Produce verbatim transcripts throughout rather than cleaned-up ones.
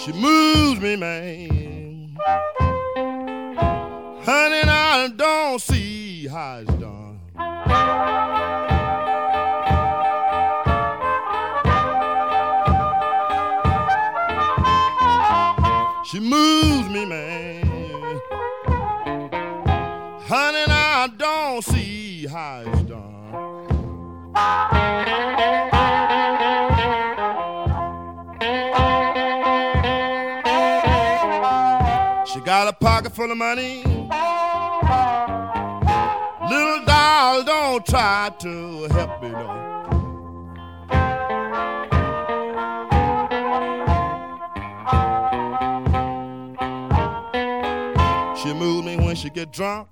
She moves me, man. Honey, and I don't see how it's done. She moves me, man. Honey, and I don't see how it's done. She got a pocket full of money. Little doll, don't try to help me, no. She moves me when she get drunk.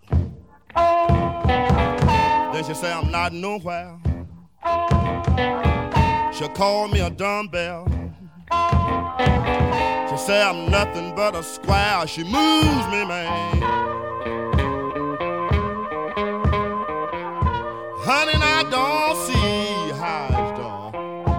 Then she say I'm not nowhere. She'll call me a dumbbell. She say I'm nothing but a square. She moves me, man. Honey, and I don't see how it's done.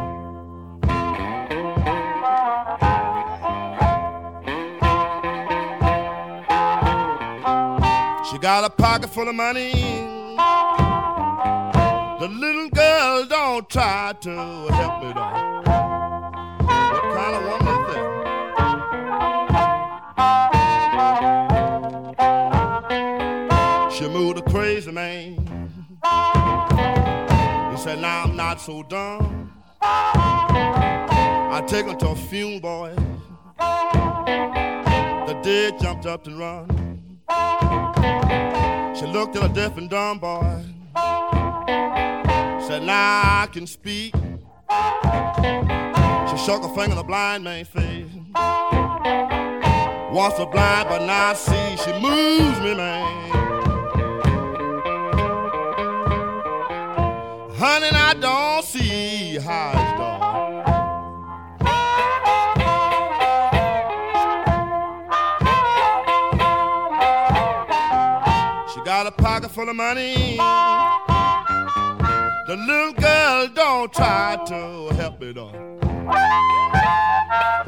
She got a pocket full of money. The little girl don't try to help me, though. What kind of woman is that? She moved a crazy man. He said, now I'm not so dumb. I take her to a funeral, boy. The dead jumped up and run. She looked at a deaf and dumb boy. Said, now I can speak. She shook her finger in the blind man's face. Once was blind, but now I see. She moves me, man. Honey, and I don't see how it's done. She got a pocket full of money. The little girl don't try to help me, though.